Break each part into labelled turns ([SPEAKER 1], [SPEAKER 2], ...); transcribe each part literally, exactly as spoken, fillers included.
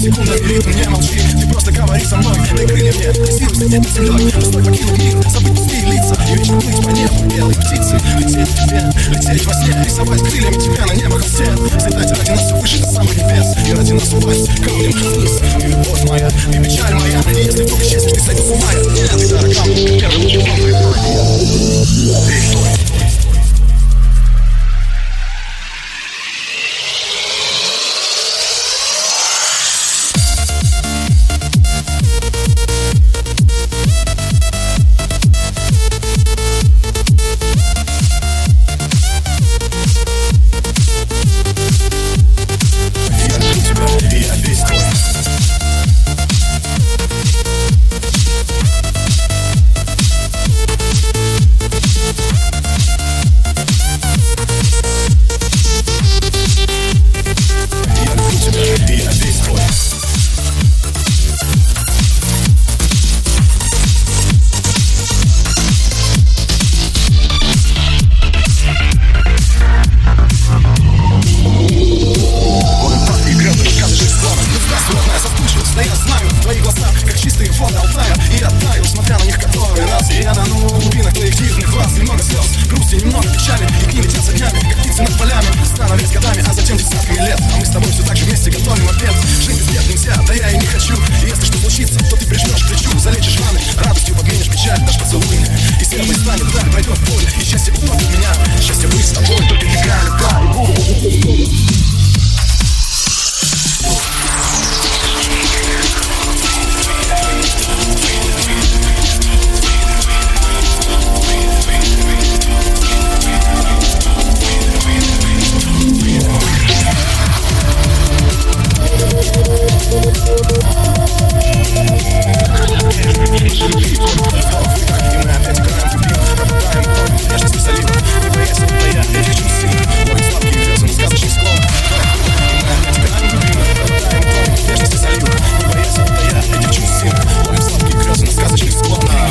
[SPEAKER 1] секунда, ритм, не молчи. Ты просто говори со мной, дай крылья мне. Силу слететь над землей, постой покинуть мир, забыть пустые лица и вечно плыть по небу белой птицы. Лететь к тебе, лететь во сне, рисовать крыльями тебя на небо холсте. Взлетать ради нас все выше до самых небес, и ради нас упасть камнем вниз. Ты любовь моя, ты печаль моя, и если вдруг исчезнешь, ты сойдешь с ума. Нет, ты дорога мне, как первый луч луны. Ты твой.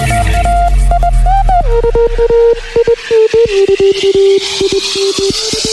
[SPEAKER 2] Thank you.